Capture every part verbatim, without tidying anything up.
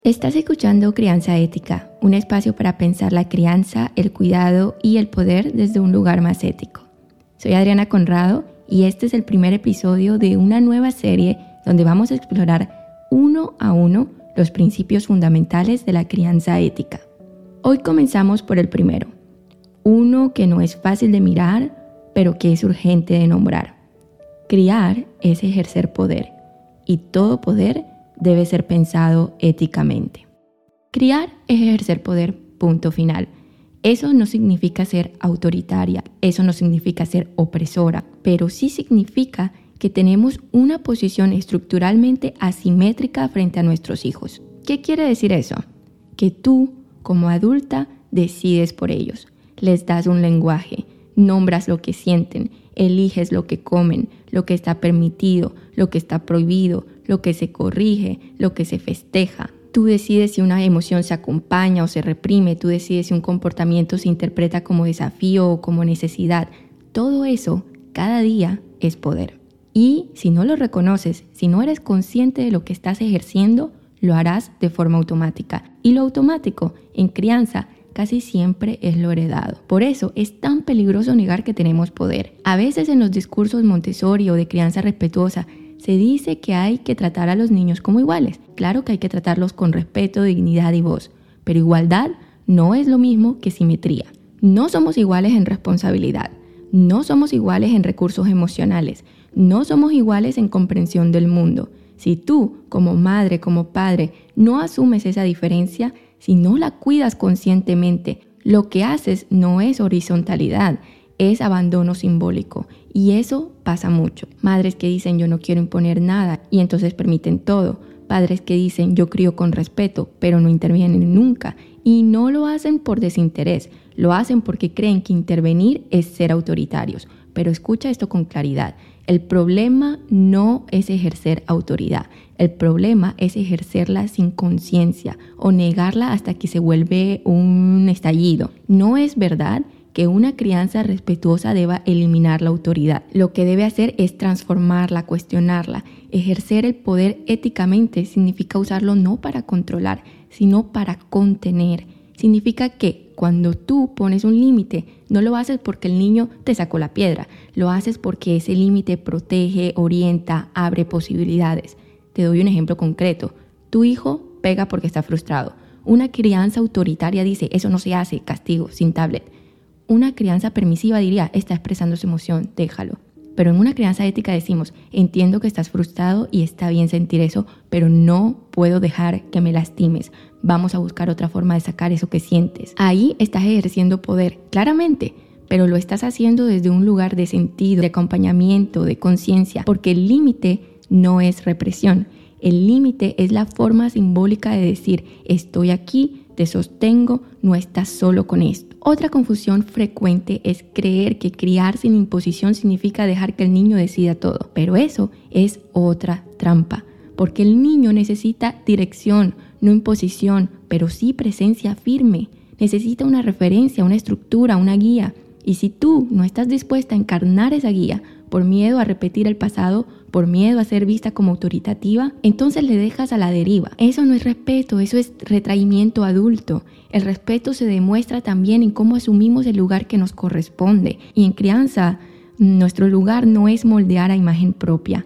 Estás escuchando Crianza Ética, un espacio para pensar la crianza, el cuidado y el poder desde un lugar más ético. Soy Adriana Conrado y este es el primer episodio de una nueva serie donde vamos a explorar uno a uno los principios fundamentales de la crianza ética. Hoy comenzamos por el primero, uno que no es fácil de mirar, pero que es urgente de nombrar. Criar es ejercer poder, y todo poder debe ser pensado éticamente. Criar es ejercer poder, punto final. Eso no significa ser autoritaria, eso no significa ser opresora, pero sí significa que tenemos una posición estructuralmente asimétrica frente a nuestros hijos. ¿Qué quiere decir eso? Que tú, como adulta, decides por ellos, les das un lenguaje, nombras lo que sienten, eliges lo que comen, lo que está permitido, lo que está prohibido, lo que se corrige, lo que se festeja. Tú decides si una emoción se acompaña o se reprime, tú decides si un comportamiento se interpreta como desafío o como necesidad. Todo eso, cada día, es poder. Y si no lo reconoces, si no eres consciente de lo que estás ejerciendo, lo harás de forma automática. Y lo automático, en crianza, casi siempre es lo heredado. Por eso es tan peligroso negar que tenemos poder. A veces en los discursos Montessori o de crianza respetuosa se dice que hay que tratar a los niños como iguales. Claro que hay que tratarlos con respeto, dignidad y voz, pero igualdad no es lo mismo que simetría. No somos iguales en responsabilidad, no somos iguales en recursos emocionales, no somos iguales en comprensión del mundo. Si tú, como madre, como padre, no asumes esa diferencia, si no la cuidas conscientemente, lo que haces no es horizontalidad, es abandono simbólico. Y eso pasa mucho. Madres que dicen yo no quiero imponer nada y entonces permiten todo. Padres que dicen yo crío con respeto, pero no intervienen nunca. Y no lo hacen por desinterés, lo hacen porque creen que intervenir es ser autoritarios. Pero escucha esto con claridad. El problema no es ejercer autoridad. El problema es ejercerla sin conciencia o negarla hasta que se vuelve un estallido. No es verdad que una crianza respetuosa deba eliminar la autoridad. Lo que debe hacer es transformarla, cuestionarla. Ejercer el poder éticamente significa usarlo no para controlar, sino para contener. Significa que cuando tú pones un límite, no lo haces porque el niño te sacó la piedra, lo haces porque ese límite protege, orienta, abre posibilidades. Te doy un ejemplo concreto. Tu hijo pega porque está frustrado. Una crianza autoritaria dice, eso no se hace, castigo, sin tablet. Una crianza permisiva diría, está expresando su emoción, déjalo. Pero en una crianza ética decimos, entiendo que estás frustrado y está bien sentir eso, pero no puedo dejar que me lastimes. Vamos a buscar otra forma de sacar eso que sientes. Ahí estás ejerciendo poder, claramente, pero lo estás haciendo desde un lugar de sentido, de acompañamiento, de conciencia, porque el límite no es represión. El límite es la forma simbólica de decir, estoy aquí, te sostengo, no estás solo con esto. Otra confusión frecuente es creer que criar sin imposición significa dejar que el niño decida todo, pero eso es otra trampa, porque el niño necesita dirección, no imposición, pero sí presencia firme. Necesita una referencia, una estructura, una guía. Y si tú no estás dispuesta a encarnar esa guía por miedo a repetir el pasado, por miedo a ser vista como autoritativa, entonces le dejas a la deriva. Eso no es respeto, eso es retraimiento adulto. El respeto se demuestra también en cómo asumimos el lugar que nos corresponde. Y en crianza, nuestro lugar no es moldear a imagen propia,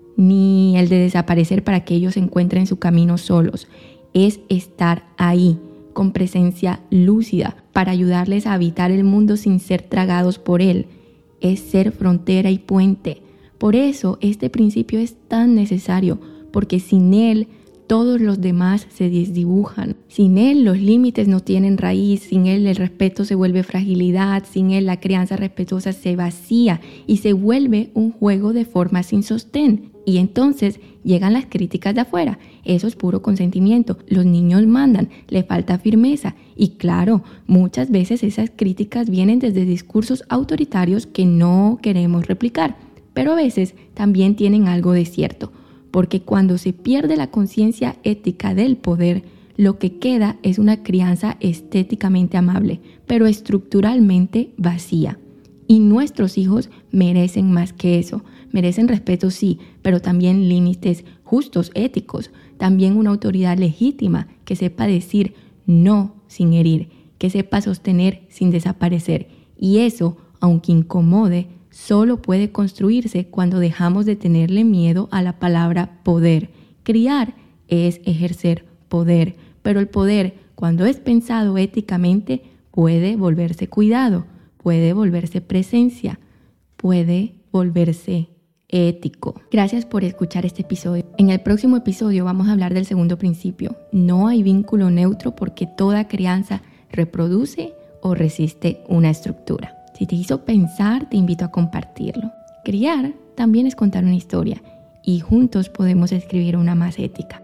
ni el de desaparecer para que ellos encuentren su camino solos. Es estar ahí, con presencia lúcida, para ayudarles a habitar el mundo sin ser tragados por él. Es ser frontera y puente. Por eso este principio es tan necesario, porque sin él todos los demás se desdibujan. Sin él los límites no tienen raíz, sin él el respeto se vuelve fragilidad, sin él la crianza respetuosa se vacía y se vuelve un juego de formas sin sostén. Y entonces llegan las críticas de afuera. Eso es puro consentimiento. Los niños mandan, le falta firmeza. Y claro, muchas veces esas críticas vienen desde discursos autoritarios que no queremos replicar. Pero a veces también tienen algo de cierto. Porque cuando se pierde la conciencia ética del poder, lo que queda es una crianza estéticamente amable, pero estructuralmente vacía. Y nuestros hijos merecen más que eso. merecen respeto sí, pero también límites justos, éticos, también una autoridad legítima que sepa decir no sin herir, que sepa sostener sin desaparecer. Y eso, aunque incomode, solo puede construirse cuando dejamos de tenerle miedo a la palabra poder. Criar es ejercer poder, pero el poder, cuando es pensado éticamente, puede volverse cuidado, puede volverse presencia, puede volverse ético. Gracias por escuchar este episodio. En el próximo episodio vamos a hablar del segundo principio. No hay vínculo neutro porque toda crianza reproduce o resiste una estructura. Si te hizo pensar, te invito a compartirlo. Criar también es contar una historia y juntos podemos escribir una más ética.